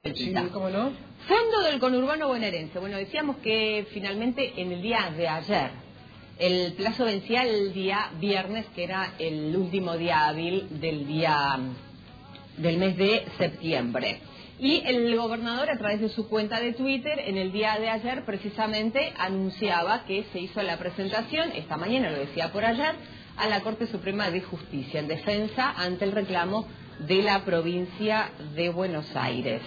Sí, ¿cómo no? Fondo del conurbano bonaerense. Bueno, decíamos que finalmente en el día de ayer, el plazo vencía el día viernes, que era el último día hábil del mes de septiembre. Y el gobernador, a través de su cuenta de Twitter, en el día de ayer precisamente anunciaba que se hizo la presentación, esta mañana lo decía por ayer, a la Corte Suprema de Justicia en defensa ante el reclamo de la provincia de Buenos Aires.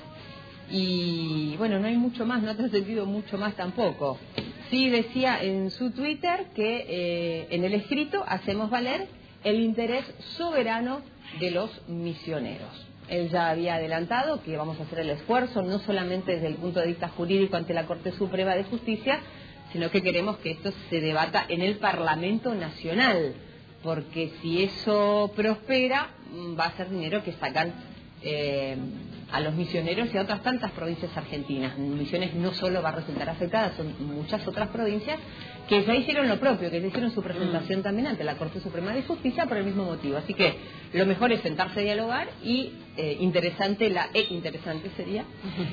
Y bueno, no hay mucho más, no ha trascendido mucho más tampoco. Sí decía en su Twitter que en el escrito hacemos valer el interés soberano de los misioneros. Él ya había adelantado que vamos a hacer el esfuerzo, no solamente desde el punto de vista jurídico ante la Corte Suprema de Justicia, sino que queremos que esto se debata en el Parlamento Nacional, porque si eso prospera, va a ser dinero que sacan a los misioneros y a otras tantas provincias argentinas. Misiones no solo va a resultar afectada, son muchas otras provincias que ya hicieron lo propio, que ya hicieron su presentación también ante la Corte Suprema de Justicia por el mismo motivo. Así que lo mejor es sentarse a dialogar y interesante sería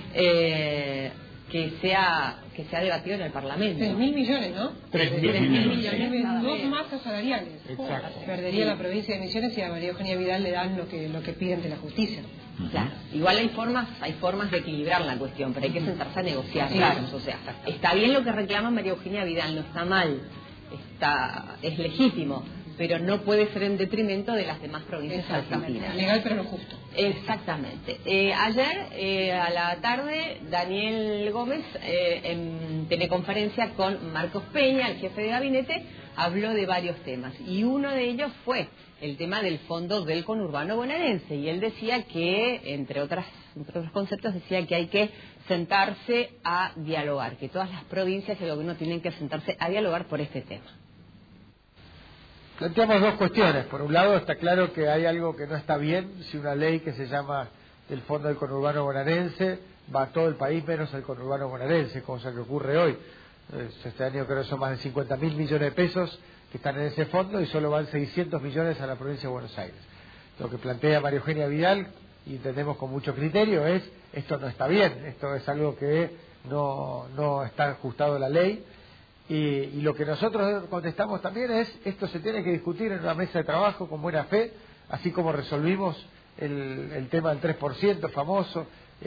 que sea debatido en el Parlamento. 3.000 millones, ¿no? 3.000 millones. Dos masas salariales. Exacto. Perdería la provincia de Misiones y a María Eugenia Vidal le dan lo que pide ante la justicia. Claro, igual hay formas de equilibrar la cuestión, pero hay que sentarse a negociar. Claro. O sea, está bien lo que reclama María Eugenia Vidal, no está mal, es legítimo, pero no puede ser en detrimento de las demás provincias argentinas. Legal pero no justo. Exactamente. Ayer a la tarde Daniel Gómez en teleconferencia con Marcos Peña, el jefe de gabinete, habló de varios temas y uno de ellos fue el tema del fondo del conurbano bonaerense, y él decía que, entre otros conceptos, decía que hay que sentarse a dialogar, que todas las provincias y el gobierno tienen que sentarse a dialogar por este tema. Planteamos dos cuestiones. Por un lado, está claro que hay algo que no está bien si una ley que se llama el Fondo del Conurbano Bonaerense va a todo el país menos al conurbano bonaerense, cosa que ocurre hoy. Este año creo que son más de 50.000 millones de pesos que están en ese fondo y solo van 600 millones a la provincia de Buenos Aires. Lo que plantea María Eugenia Vidal, y entendemos con mucho criterio, es esto no está bien, esto es algo que no está ajustado a la ley. Y lo que nosotros contestamos también es, esto se tiene que discutir en una mesa de trabajo con buena fe, así como resolvimos el tema del 3% famoso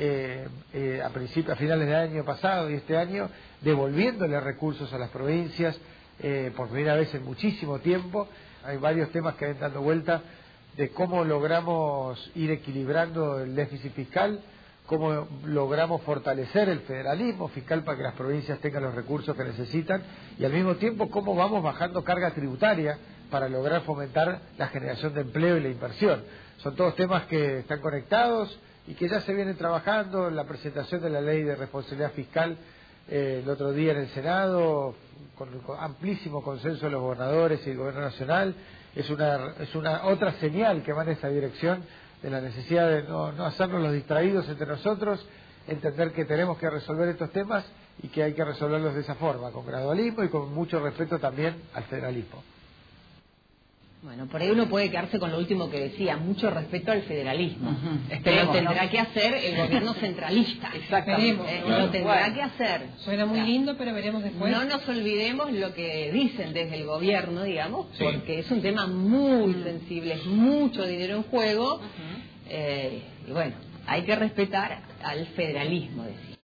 a finales del año pasado y este año, devolviéndole recursos a las provincias por primera vez en muchísimo tiempo. Hay varios temas que ven dando vuelta de cómo logramos ir equilibrando el déficit fiscal, cómo logramos fortalecer el federalismo fiscal para que las provincias tengan los recursos que necesitan, y al mismo tiempo cómo vamos bajando carga tributaria para lograr fomentar la generación de empleo y la inversión. Son todos temas que están conectados y que ya se vienen trabajando. La presentación de la ley de responsabilidad fiscal el otro día en el Senado, con amplísimo consenso de los gobernadores y el gobierno nacional, es una otra señal que va en esa dirección, de la necesidad de no hacernos los distraídos entre nosotros, entender que tenemos que resolver estos temas y que hay que resolverlos de esa forma, con gradualismo y con mucho respeto también al federalismo. Bueno, por ahí uno puede quedarse con lo último que decía, mucho respeto al federalismo. Pero tendrá que hacer el gobierno centralista. Exactamente. Lo tendrá que hacer. Suena muy lindo, pero veremos después. No nos olvidemos lo que dicen desde el gobierno, digamos, porque es un tema muy sensible, es mucho dinero en juego, y bueno, hay que respetar al federalismo, decía.